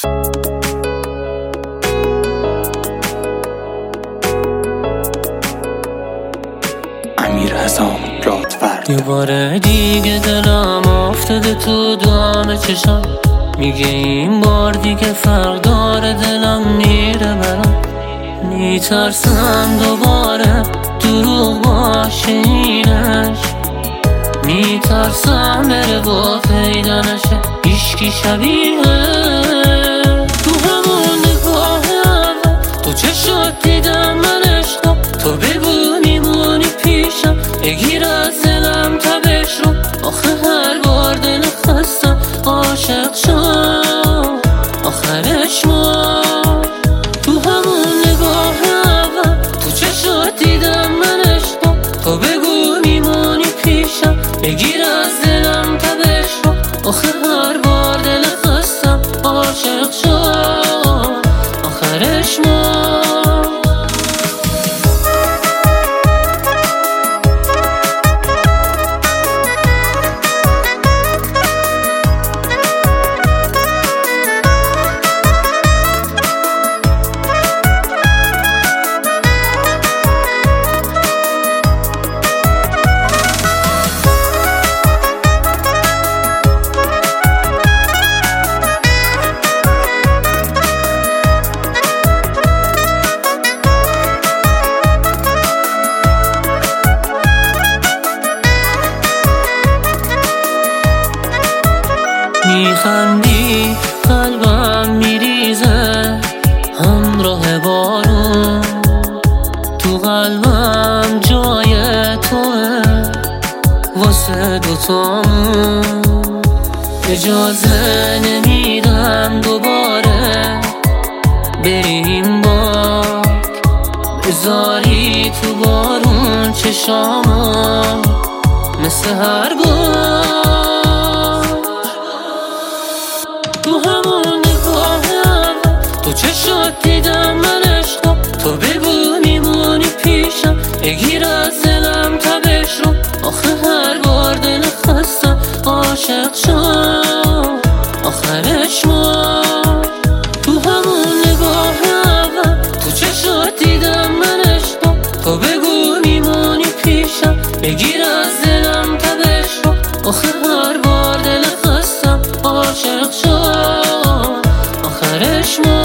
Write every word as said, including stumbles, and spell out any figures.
امیر حسام رادفرد. یه بار دیگه دلم افتاده تو دام چشم، میگه این بار دیگه فرق داره، دلم میره برام. میترسم دوباره دروغ باشه اینش، میترسم بره با پیدا نشه هیچکی شبیه تو همون نگاه اول. تو چشات دیدم من عشقم، تو بگو میمونی پیشم، بگیر از دلم تبش رو. آخه هر بار دل خستم عاشق شم، آخرش ما تو همون نگاه اول. تو چشات دیدم من عشقم، تو بگو میمونی پیشم، بگیر از دلم تبش رو. آخه هر بار دل خستم عاشق شم، آخرش ما. میخندی قلبم میریزه همراه بارون، تو قلبم جای توه واسه دوتامون. اجازه نمیدم دوباره بریم باک، بذاری تو بارون چشامو مثل هر بار. تو همون نگاه اول، تو چشات دیدم من عشقم، تو بگو میمونی پیشم، بگیر از دلم تبش رو. آخه هر بار دل خستم عاشق شم، آخرش ما تو همون نگاه اول. تو چشات دیدم من عشقم، تو بگو میمونی پیشم، بگیر از دلم تبش رو. آخه هر بار دل خستم عاشق شم، آخرش ما.